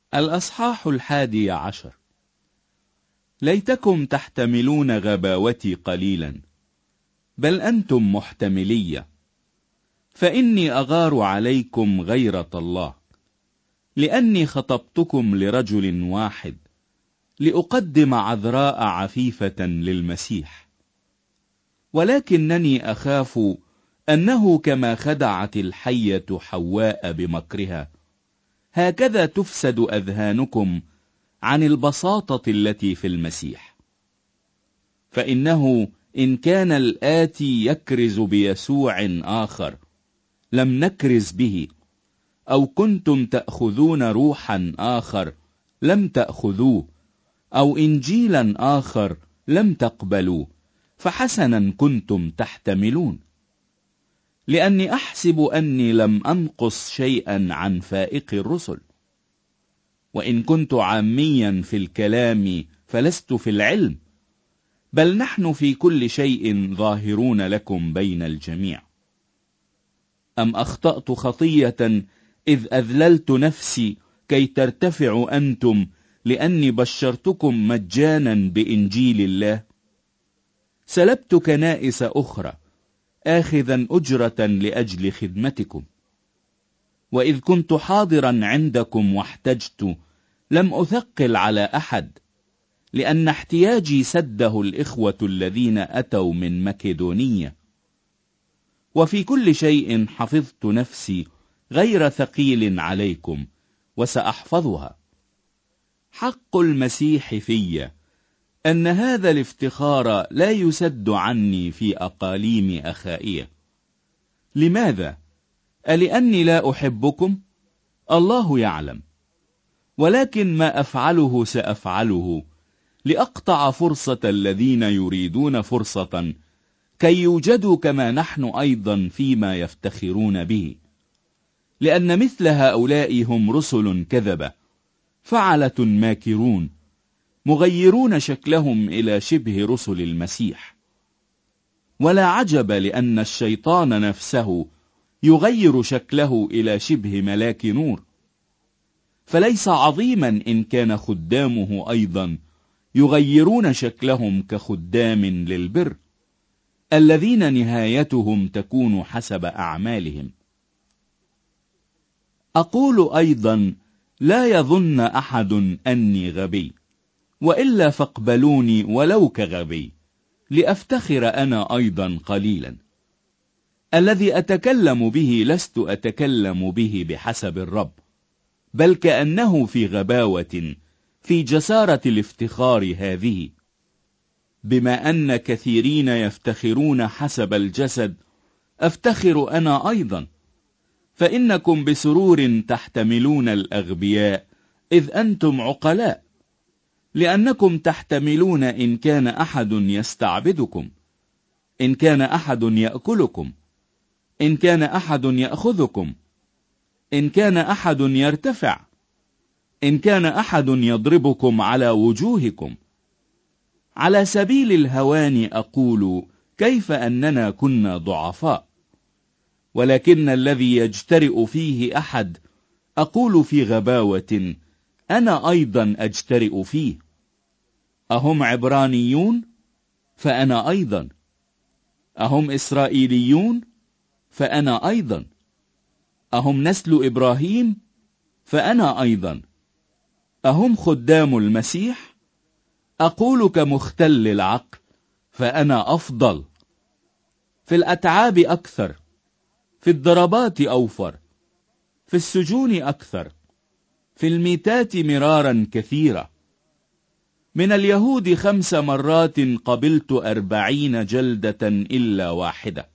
الأصحاح 11. ليتكم تحتملون غباوتي قليلا، بل أنتم محتملية، فإني أغار عليكم غيرة الله، لأني خطبتكم لرجل واحد، لأقدم عذراء عفيفة للمسيح. ولكنني أخاف أنه كما خدعت الحية حواء بمكرها، هكذا تفسد أذهانكم عن البساطة التي في المسيح. فإنه إن كان الآتي يكرز بيسوع آخر لم نكرز به، أو كنتم تأخذون روحا آخر لم تأخذوه، أو إنجيلا آخر لم تقبلوا، فحسنا كنتم تحتملون. لأني أحسب أني لم أنقص شيئا عن فائق الرسل. وإن كنت عاميا في الكلام فلست في العلم، بل نحن في كل شيء ظاهرون لكم بين الجميع. أم أخطأت خطية إذ أذللت نفسي كي ترتفعوا أنتم، لأني بشرتكم مجانا بإنجيل الله؟ سلبت كنائس أخرى آخذا أجرة لأجل خدمتكم. وإذ كنت حاضرا عندكم واحتجت لم أثقل على أحد، لأن احتياجي سده الإخوة الذين أتوا من مكدونية. وفي كل شيء حفظت نفسي غير ثقيل عليكم، وسأحفظها. حق المسيح في أن هذا الافتخار لا يسد عني في أقاليم أخائية. لماذا؟ ألأني لا أحبكم؟ الله يعلم. ولكن ما أفعله سأفعله لأقطع فرصة الذين يريدون فرصة، كي يوجدوا كما نحن أيضا فيما يفتخرون به. لأن مثل هؤلاء هم رسل كذبة، فعلة ماكرون، مغيرون شكلهم إلى شبه رسل المسيح. ولا عجب، لأن الشيطان نفسه يغير شكله إلى شبه ملاك نور. فليس عظيما إن كان خدامه أيضا يغيرون شكلهم كخدام للبر، الذين نهايتهم تكون حسب أعمالهم. أقول أيضا: لا يظن أحد أني غبي، وإلا فاقبلوني ولو كغبي، لأفتخر أنا أيضا قليلا. الذي أتكلم به لست أتكلم به بحسب الرب، بل كأنه في غباوة، في جسارة الافتخار هذه. بما أن كثيرين يفتخرون حسب الجسد، أفتخر أنا أيضا. فإنكم بسرور تحتملون الأغبياء، إذ أنتم عقلاء. لأنكم تحتملون إن كان أحد يستعبدكم، إن كان أحد يأكلكم، إن كان أحد يأخذكم، إن كان أحد يرتفع، إن كان أحد يضربكم على وجوهكم. على سبيل الهوان أقول: كيف أننا كنا ضعفاء؟ ولكن الذي يجترئ فيه أحد أقول في غباوة: أنا أيضا أجترئ فيه. أهم عبرانيون؟ فأنا أيضا. أهم إسرائيليون؟ فأنا أيضا. أهم نسل إبراهيم؟ فأنا أيضا. أهم خدام المسيح؟ أقول كمختل العقل: فأنا أفضل. في الأتعاب أكثر، في الضربات أوفر، في السجون أكثر، في الميتات مرارا كثيرة. من اليهود 5 مرات قبلت 40 جلدة إلا واحدة.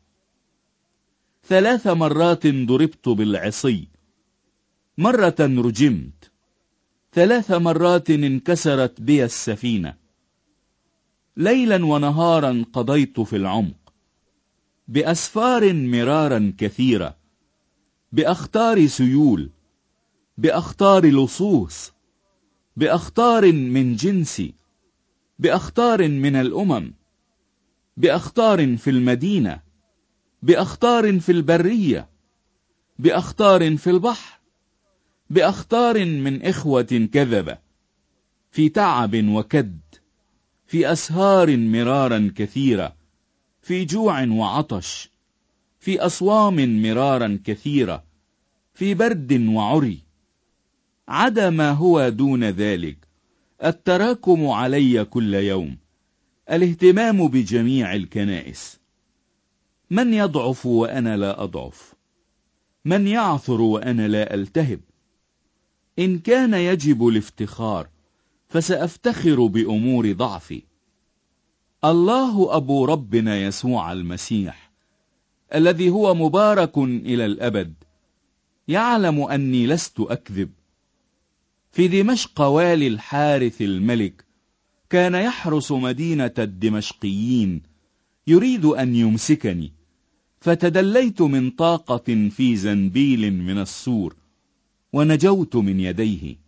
3 مرات ضربت بالعصي، مرة رجمت، 3 مرات انكسرت بي السفينة. ليلا ونهارا قضيت في العمق، بأسفار مرارا كثيرة، بأخطار سيول، بأخطار لصوص، بأخطار من جنسي، بأخطار من الأمم، بأخطار في المدينة، بأخطار في البرية، بأخطار في البحر، بأخطار من إخوة كذبة، في تعب وكد، في أسهار مرارا كثيرة، في جوع وعطش، في أصوام مرارا كثيرة، في برد وعري. عدا ما هو دون ذلك، التراكم علي كل يوم، الاهتمام بجميع الكنائس. من يضعف وأنا لا أضعف؟ من يعثر وأنا لا ألتهب؟ إن كان يجب الافتخار فسأفتخر بأمور ضعفي. الله أبو ربنا يسوع المسيح الذي هو مبارك إلى الأبد يعلم أني لست أكذب. في دمشق والي الحارث الملك كان يحرس مدينة الدمشقيين، يريد أن يمسكني، فتدليت من طاقة في زنبيل من السور ونجوت من يديه.